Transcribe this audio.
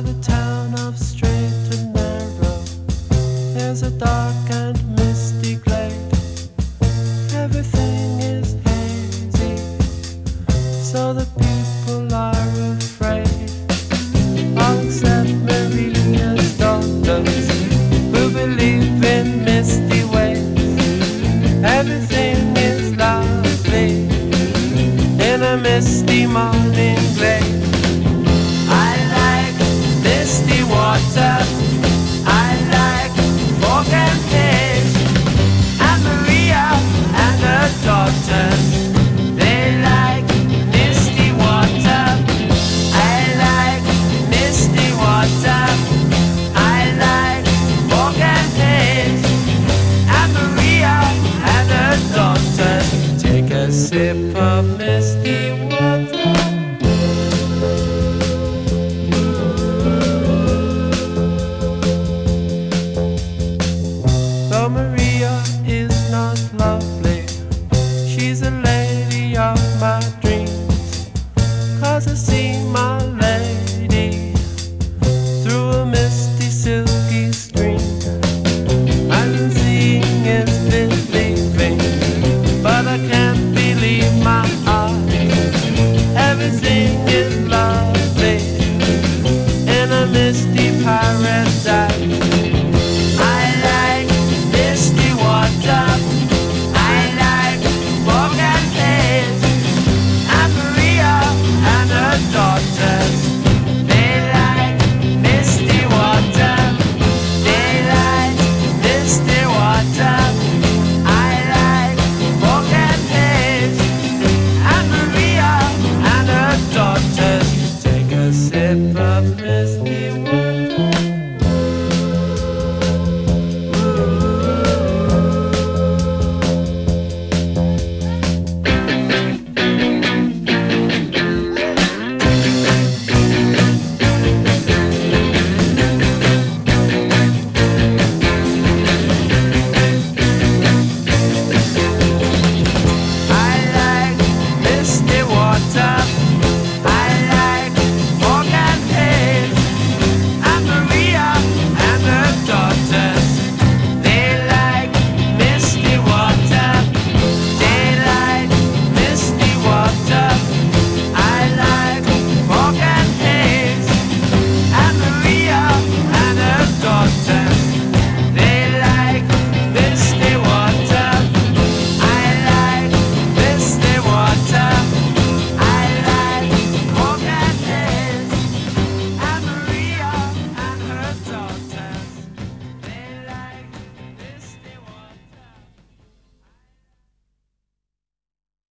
By the town of straight and narrow, there's a dark and misty glade. Everything is hazy, so the people are afraid. All except Maria's daughters, who believe in misty ways. Everything is lovely in a misty morning glade. I like misty water, I like fog and haze, and Maria and her daughters, they like misty water. I like misty water, I like fog and haze, and Maria and her daughters take a sip of misty water. Though Maria is not lovely, she's a lady of my dreams. 'Cause I see my lady through a misty silky stream. And seeing is believing, but I can't believe my eyes. Everything is lovely in a misty paradise. I like misty water, I like fog and haze, and Maria and her daughters, they like misty water, they like misty water. I like fog and haze, and Maria and her daughters take a sip of misty water.